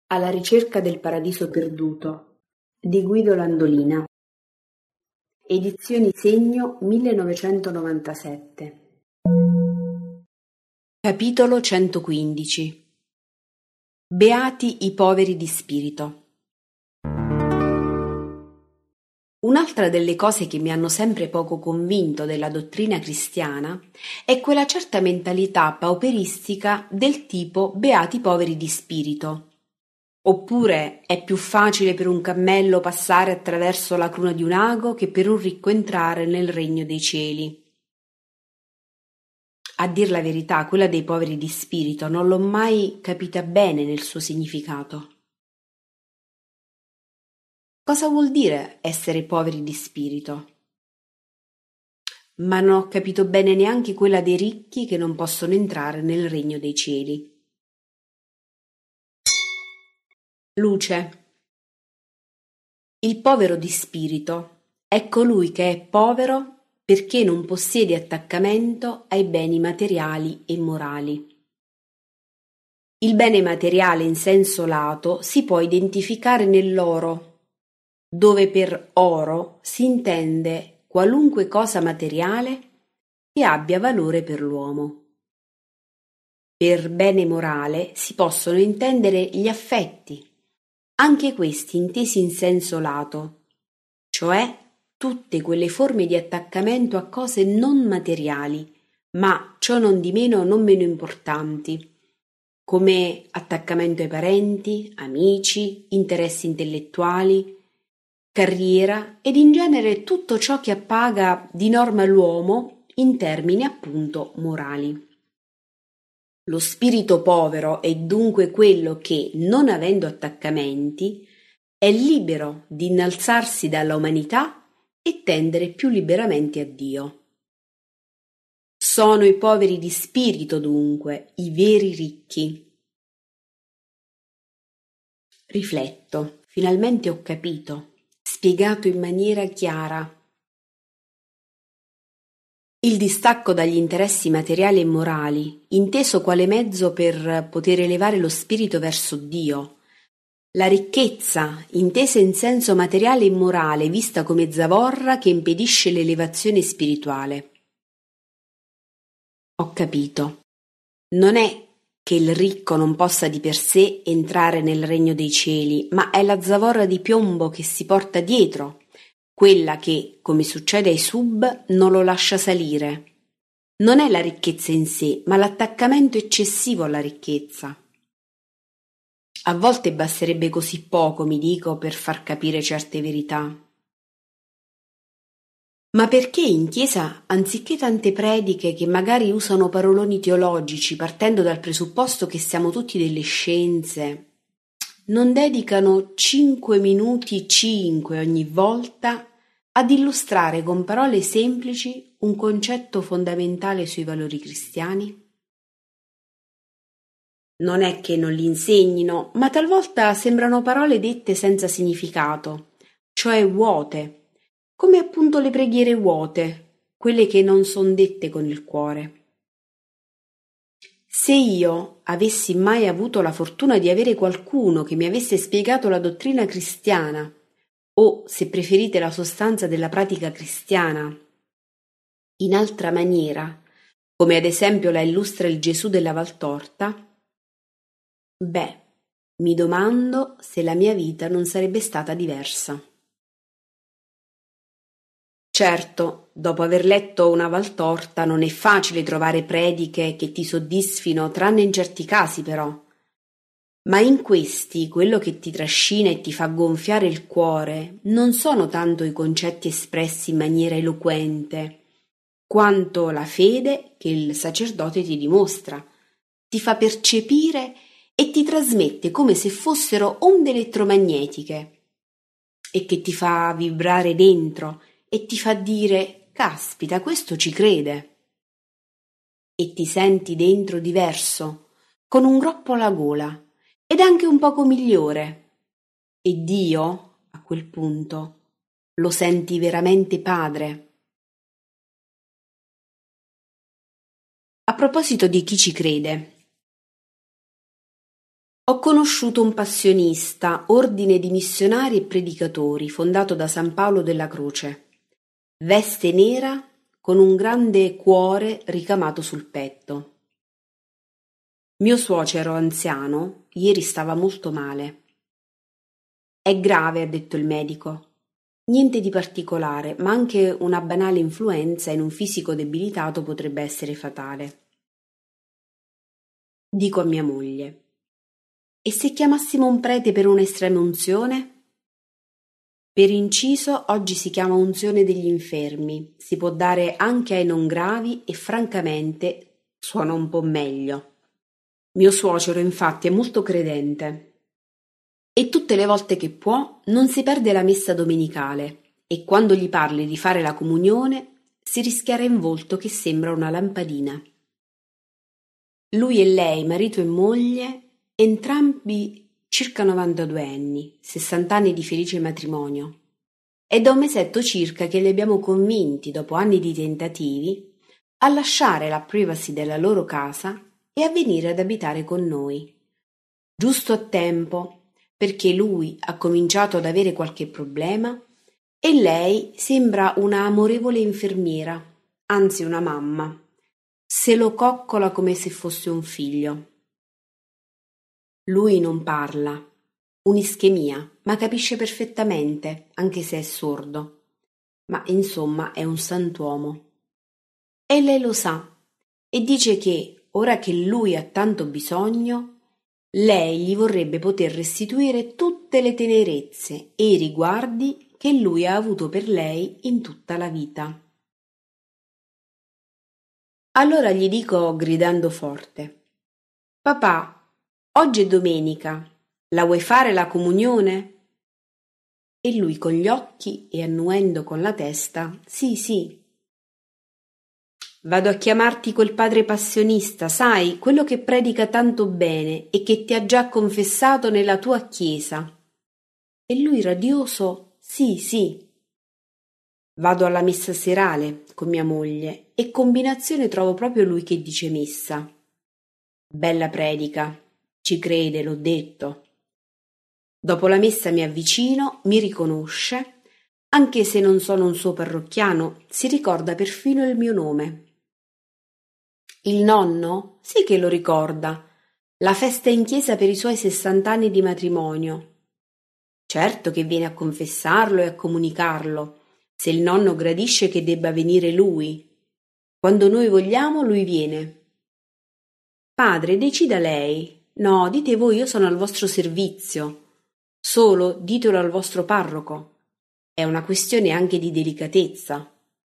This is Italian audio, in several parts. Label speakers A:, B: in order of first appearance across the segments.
A: Alla ricerca del paradiso perduto di Guido Landolina. Edizioni Segno 1997. Capitolo 115. Beati i poveri di spirito. Un'altra delle cose che mi hanno sempre poco convinto della dottrina cristiana è quella certa mentalità pauperistica del tipo beati i poveri di spirito. Oppure è più facile per un cammello passare attraverso la cruna di un ago che per un ricco entrare nel regno dei cieli. A dir la verità, quella dei poveri di spirito non l'ho mai capita bene nel suo significato. Cosa vuol dire essere poveri di spirito? Ma non ho capito bene neanche quella dei ricchi che non possono entrare nel regno dei cieli. Luce. Il povero di spirito è colui che è povero perché non possiede attaccamento ai beni materiali e morali. Il bene materiale in senso lato si può identificare nell'oro, dove per oro si intende qualunque cosa materiale che abbia valore per l'uomo. Per bene morale si possono intendere gli affetti, anche questi intesi in senso lato, cioè tutte quelle forme di attaccamento a cose non materiali, ma ciò non di meno non meno importanti, come attaccamento ai parenti, amici, interessi intellettuali, carriera ed in genere tutto ciò che appaga di norma l'uomo in termini appunto morali. Lo spirito povero è dunque quello che, non avendo attaccamenti, è libero di innalzarsi dalla umanità e tendere più liberamente a Dio. Sono i poveri di spirito dunque, i veri ricchi. Rifletto, finalmente ho capito, spiegato in maniera chiara. Il distacco dagli interessi materiali e morali, inteso quale mezzo per poter elevare lo spirito verso Dio. La ricchezza, intesa in senso materiale e morale, vista come zavorra che impedisce l'elevazione spirituale. Ho capito. Non è che il ricco non possa di per sé entrare nel regno dei cieli, ma è la zavorra di piombo che si porta dietro, quella che, come succede ai sub, non lo lascia salire. Non è la ricchezza in sé, ma l'attaccamento eccessivo alla ricchezza. A volte basterebbe così poco, mi dico, per far capire certe verità. Ma perché in chiesa, anziché tante prediche che magari usano paroloni teologici partendo dal presupposto che siamo tutti delle scienze, non dedicano 5 minuti ogni volta ad illustrare con parole semplici un concetto fondamentale sui valori cristiani? Non è che non li insegnino, ma talvolta sembrano parole dette senza significato, cioè vuote, come appunto le preghiere vuote, quelle che non son dette con il cuore. Se io avessi mai avuto la fortuna di avere qualcuno che mi avesse spiegato la dottrina cristiana, o, se preferite, la sostanza della pratica cristiana, in altra maniera, come ad esempio la illustra il Gesù della Valtorta, beh, mi domando se la mia vita non sarebbe stata diversa. Certo, dopo aver letto una Valtorta non è facile trovare prediche che ti soddisfino, tranne in certi casi però. Ma in questi quello che ti trascina e ti fa gonfiare il cuore non sono tanto i concetti espressi in maniera eloquente, quanto la fede che il sacerdote ti dimostra, ti fa percepire e ti trasmette come se fossero onde elettromagnetiche e che ti fa vibrare dentro e ti fa dire «Caspita, questo ci crede!» e ti senti dentro diverso, con un groppo alla gola ed anche un poco migliore. E Dio, a quel punto, lo senti veramente padre. A proposito di chi ci crede, Ho conosciuto un passionista, ordine di missionari e predicatori, fondato da San Paolo della Croce. Veste nera con un grande cuore ricamato sul petto. Mio suocero anziano ieri stava molto male. È grave, ha detto il medico. Niente di particolare, ma anche una banale influenza in un fisico debilitato potrebbe essere fatale. Dico a mia moglie: e se chiamassimo un prete per una estrema unzione? Per inciso, oggi si chiama unzione degli infermi, si può dare anche ai non gravi e francamente suona un po' meglio. Mio suocero infatti è molto credente e tutte le volte che può non si perde la messa domenicale e quando gli parli di fare la comunione si rischiara in volto che sembra una lampadina. Lui e lei, marito e moglie, entrambi circa 92 anni, 60 anni di felice matrimonio. È da un mesetto circa che li abbiamo convinti, dopo anni di tentativi, a lasciare la privacy della loro casa e a venire ad abitare con noi. Giusto a tempo, perché lui ha cominciato ad avere qualche problema e lei sembra una amorevole infermiera, anzi una mamma. Se lo coccola come se fosse un figlio. Lui non parla, un'ischemia, ma capisce perfettamente, anche se è sordo. Ma insomma è un santuomo. E lei lo sa e dice che, ora che lui ha tanto bisogno, lei gli vorrebbe poter restituire tutte le tenerezze e i riguardi che lui ha avuto per lei in tutta la vita. Allora gli dico gridando forte: «Papà, oggi è domenica, la vuoi fare la comunione?» E lui con gli occhi e annuendo con la testa: «Sì, sì». «Vado a chiamarti quel padre passionista, sai, quello che predica tanto bene e che ti ha già confessato nella tua chiesa». E lui radioso: «Sì, sì». Vado alla messa serale con mia moglie e combinazione trovo proprio lui che dice messa. Bella predica, ci crede, l'ho detto. Dopo la messa mi avvicino, mi riconosce, anche se non sono un suo parrocchiano, si ricorda perfino il mio nome. Il nonno? Sì che lo ricorda. La festa in chiesa per i suoi 60 anni di matrimonio. Certo che viene a confessarlo e a comunicarlo, se il nonno gradisce che debba venire lui. Quando noi vogliamo, lui viene. Padre, decida lei. No, dite voi, io sono al vostro servizio. Solo ditelo al vostro parroco. È una questione anche di delicatezza.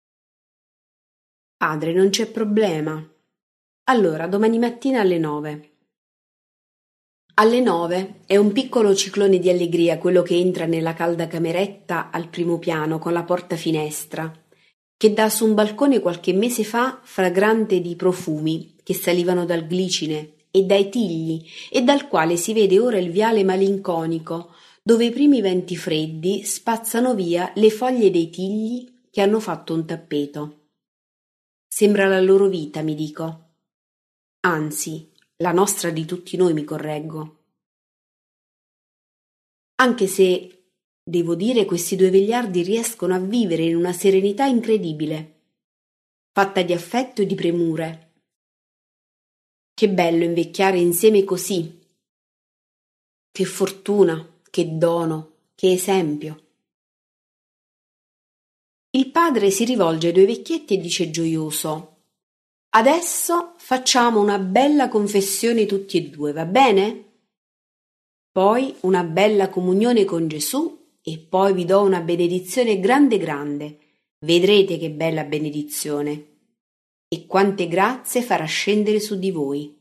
A: Padre, non c'è problema. Allora, domani mattina alle 9. Alle 9 è un piccolo ciclone di allegria quello che entra nella calda cameretta al primo piano con la porta finestra, che dà su un balcone qualche mese fa fragrante di profumi che salivano dal glicine e dai tigli e dal quale si vede ora il viale malinconico, dove i primi venti freddi spazzano via le foglie dei tigli che hanno fatto un tappeto. Sembra la loro vita, mi dico. Anzi, la nostra di tutti noi, mi correggo. Anche se, devo dire, questi due vegliardi riescono a vivere in una serenità incredibile, fatta di affetto e di premure. Che bello invecchiare insieme così. Che fortuna, che dono, che esempio. Il padre si rivolge ai due vecchietti e dice gioioso: «Adesso facciamo una bella confessione tutti e due, va bene? Poi una bella comunione con Gesù e poi vi do una benedizione grande grande. Vedrete che bella benedizione e quante grazie farà scendere su di voi».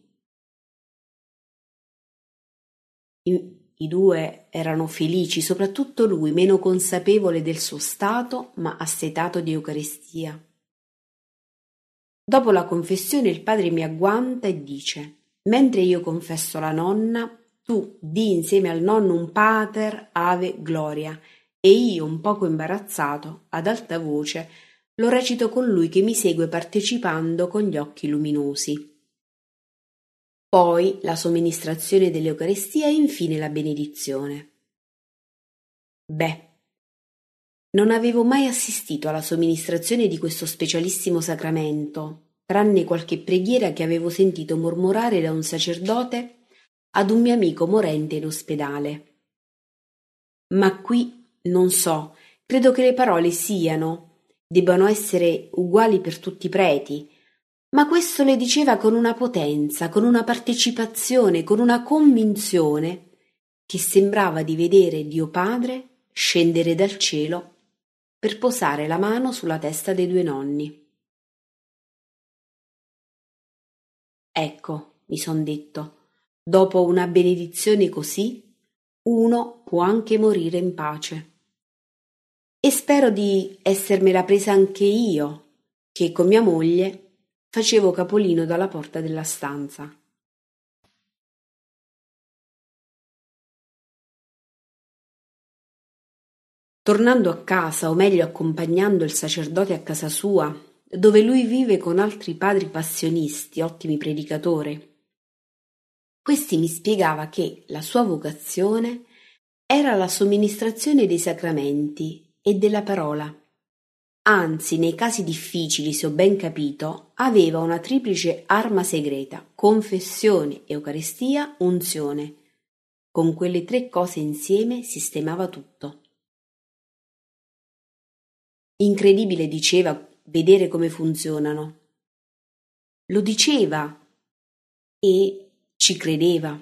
A: I due erano felici, soprattutto lui, meno consapevole del suo stato, ma assetato di Eucaristia. Dopo la confessione il padre mi agguanta e dice: «Mentre io confesso la nonna, tu di insieme al nonno un Pater, Ave, Gloria, e io, un poco imbarazzato, ad alta voce, lo recito con lui che mi segue partecipando con gli occhi luminosi». poi la somministrazione dell'Eucaristia e infine la benedizione. Beh, non avevo mai assistito alla somministrazione di questo specialissimo sacramento, tranne qualche preghiera che avevo sentito mormorare da un sacerdote ad un mio amico morente in ospedale. Ma qui, non so, credo che le parole debbano essere uguali per tutti i preti, ma questo le diceva con una potenza, con una partecipazione, con una convinzione che sembrava di vedere Dio Padre scendere dal cielo per posare la mano sulla testa dei due nonni. Ecco, mi son detto, dopo una benedizione così, uno può anche morire in pace. E spero di essermela presa anche io, che con mia moglie facevo capolino dalla porta della stanza. Tornando a casa, o meglio accompagnando il sacerdote a casa sua, dove lui vive con altri padri passionisti, ottimi predicatori, questi mi spiegava che la sua vocazione era la somministrazione dei sacramenti e della parola. Anzi, nei casi difficili, se ho ben capito, aveva una triplice arma segreta: confessione, Eucaristia, unzione. Con quelle 3 cose insieme sistemava tutto. Incredibile, diceva, vedere come funzionano. Lo diceva e ci credeva.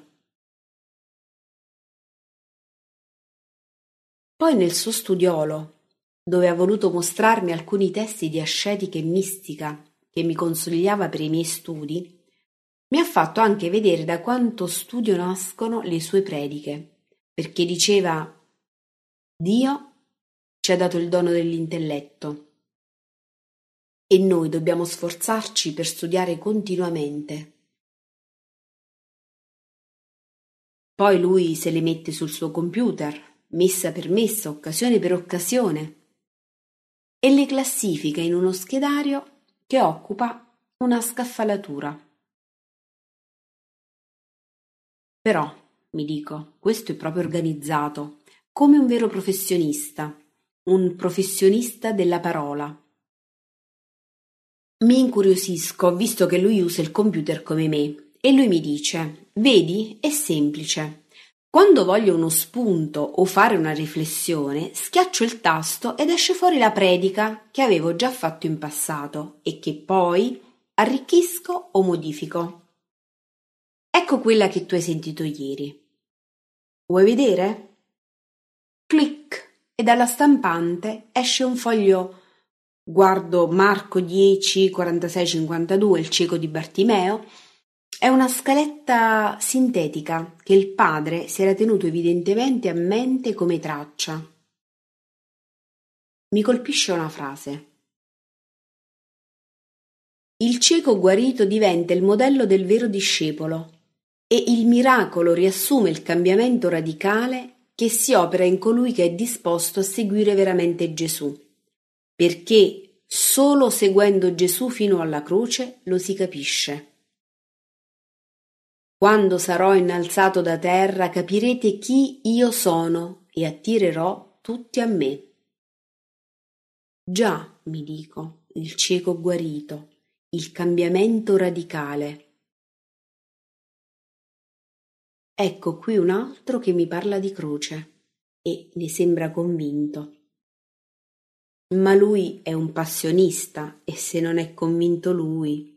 A: Poi nel suo studiolo, dove ha voluto mostrarmi alcuni testi di ascetica e mistica che mi consigliava per i miei studi, mi ha fatto anche vedere da quanto studio nascono le sue prediche, perché diceva: Dio ci ha dato il dono dell'intelletto e noi dobbiamo sforzarci per studiare continuamente. Poi lui se le mette sul suo computer, messa per messa, occasione per occasione, e le classifica in uno schedario che occupa una scaffalatura. Però, mi dico, questo è proprio organizzato, come un vero professionista, un professionista della parola. Mi incuriosisco, visto che lui usa il computer come me, e lui mi dice: vedi, è semplice. Quando voglio uno spunto o fare una riflessione, schiaccio il tasto ed esce fuori la predica che avevo già fatto in passato e che poi arricchisco o modifico. Ecco quella che tu hai sentito ieri. Vuoi vedere? Clic, e dalla stampante esce un foglio. Guardo Marco 10, 46, 52, il cieco di Bartimeo. È una scaletta sintetica che il padre si era tenuto evidentemente a mente come traccia. Mi colpisce una frase. Il cieco guarito diventa il modello del vero discepolo e il miracolo riassume il cambiamento radicale che si opera in colui che è disposto a seguire veramente Gesù, perché solo seguendo Gesù fino alla croce lo si capisce. Quando sarò innalzato da terra capirete chi io sono e attirerò tutti a me. Già, mi dico, il cieco guarito, il cambiamento radicale. Ecco qui un altro che mi parla di croce e ne sembra convinto. Ma lui è un passionista e se non è convinto lui,